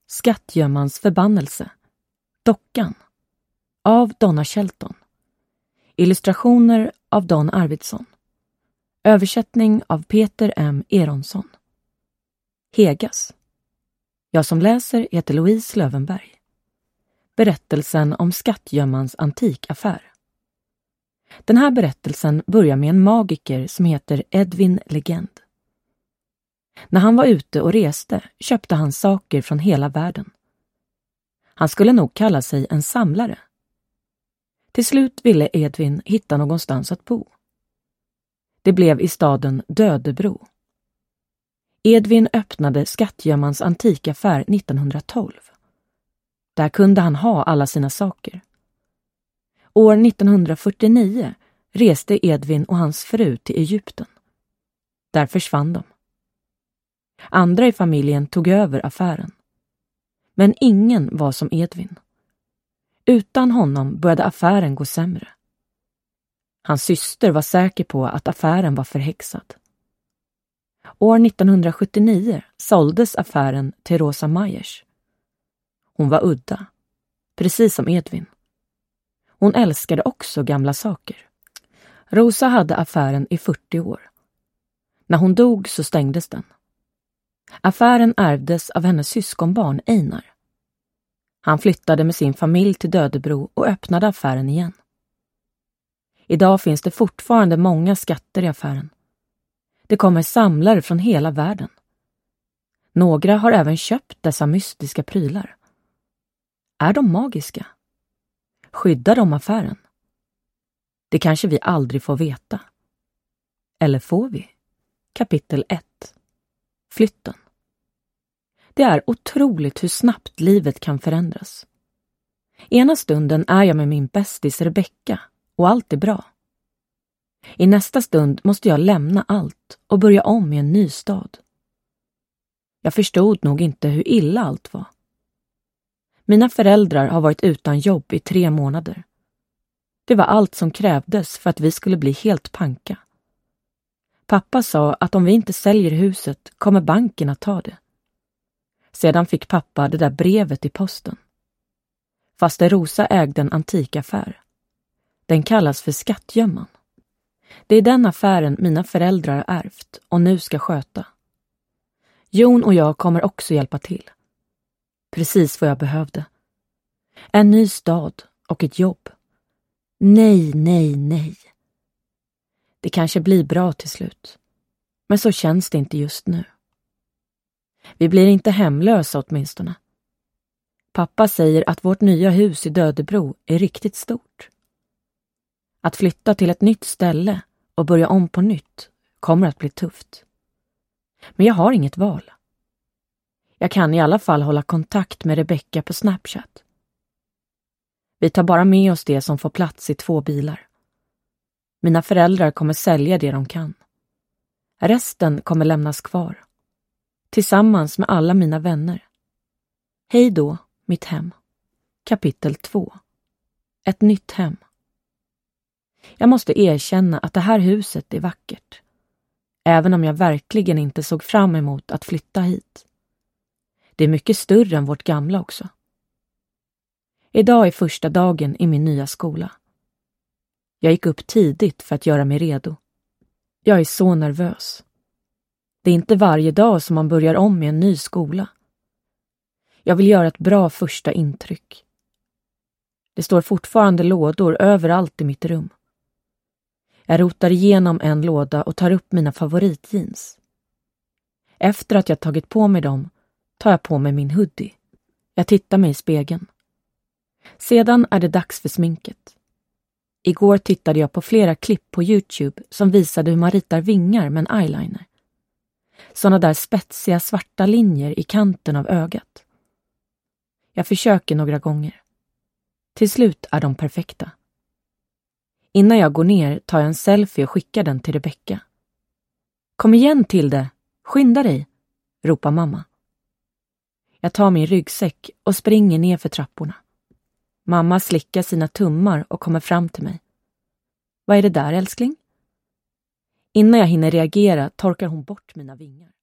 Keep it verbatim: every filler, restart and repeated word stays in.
Skattgömmans förbannelse. Dockan. Av Donna Shelton. Illustrationer av Don Arvidsson. Översättning av Peter M. Eronsson. Hegas. Jag som läser heter Louise Lövenberg. Berättelsen om skattgömmans antikaffär. Den här berättelsen börjar med en magiker som heter Edwin Legend. När han var ute och reste köpte han saker från hela världen. Han skulle nog kalla sig en samlare. Till slut ville Edwin hitta någonstans att bo. Det blev i staden Dödebro. Edwin öppnade skattgömmans antikaffär nittonhundratolv. Där kunde han ha alla sina saker. År nittonhundrafyrtionio reste Edwin och hans fru till Egypten. Där försvann de. Andra i familjen tog över affären. Men ingen var som Edwin. Utan honom började affären gå sämre. Hans syster var säker på att affären var förhäxad. År nittonhundrasjuttionio såldes affären till Rosa Myers. Hon var udda, precis som Edwin. Hon älskade också gamla saker. Rosa hade affären i fyrtio år. När hon dog så stängdes den. Affären ärvdes av hennes syskonbarn Einar. Han flyttade med sin familj till Dödebro och öppnade affären igen. Idag finns det fortfarande många skatter i affären. Det kommer samlare från hela världen. Några har även köpt dessa mystiska prylar. Är de magiska? Skyddar de affären? Det kanske vi aldrig får veta. Eller får vi? Kapitel ett. Flytten. Det är otroligt hur snabbt livet kan förändras. Ena stunden är jag med min bästis Rebecca och allt är bra. I nästa stund måste jag lämna allt och börja om i en ny stad. Jag förstod nog inte hur illa allt var. Mina föräldrar har varit utan jobb i tre månader. Det var allt som krävdes för att vi skulle bli helt panka. Pappa sa att om vi inte säljer huset kommer banken att ta det. Sedan fick pappa det där brevet i posten. Fast Rosa ägde en antikaffär. Den kallas för Skattgömman. Det är den affären mina föräldrar har ärvt och nu ska sköta. Jon och jag kommer också hjälpa till. Precis vad jag behövde. En ny stad och ett jobb. Nej, nej, nej. Det kanske blir bra till slut. Men så känns det inte just nu. Vi blir inte hemlösa åtminstone. Pappa säger att vårt nya hus i Dödebro är riktigt stort. Att flytta till ett nytt ställe och börja om på nytt kommer att bli tufft. Men jag har inget val. Jag kan i alla fall hålla kontakt med Rebecca på Snapchat. Vi tar bara med oss det som får plats i två bilar. Mina föräldrar kommer sälja det de kan. Resten kommer lämnas kvar. Tillsammans med alla mina vänner. Hej då, mitt hem. Kapitel två. Ett nytt hem. Jag måste erkänna att det här huset är vackert. Även om jag verkligen inte såg fram emot att flytta hit. Det är mycket större än vårt gamla också. Idag är första dagen i min nya skola. Jag gick upp tidigt för att göra mig redo. Jag är så nervös. Det är inte varje dag som man börjar om i en ny skola. Jag vill göra ett bra första intryck. Det står fortfarande lådor överallt i mitt rum. Jag rotar igenom en låda och tar upp mina favoritjeans. Efter att jag tagit på mig dem tar jag på mig min hoodie. Jag tittar mig i spegeln. Sedan är det dags för sminket. Igår tittade jag på flera klipp på YouTube som visade hur man ritar vingar med en eyeliner. Såna där spetsiga svarta linjer i kanten av ögat. Jag försöker några gånger. Till slut är de perfekta. Innan jag går ner tar jag en selfie och skickar den till Rebecca. Kom igen till det, skynda dig, ropar mamma. Jag tar min ryggsäck och springer ner för trapporna. Mamma slickar sina tummar och kommer fram till mig. Vad är det där, älskling? Innan jag hinner reagera torkar hon bort mina vingar.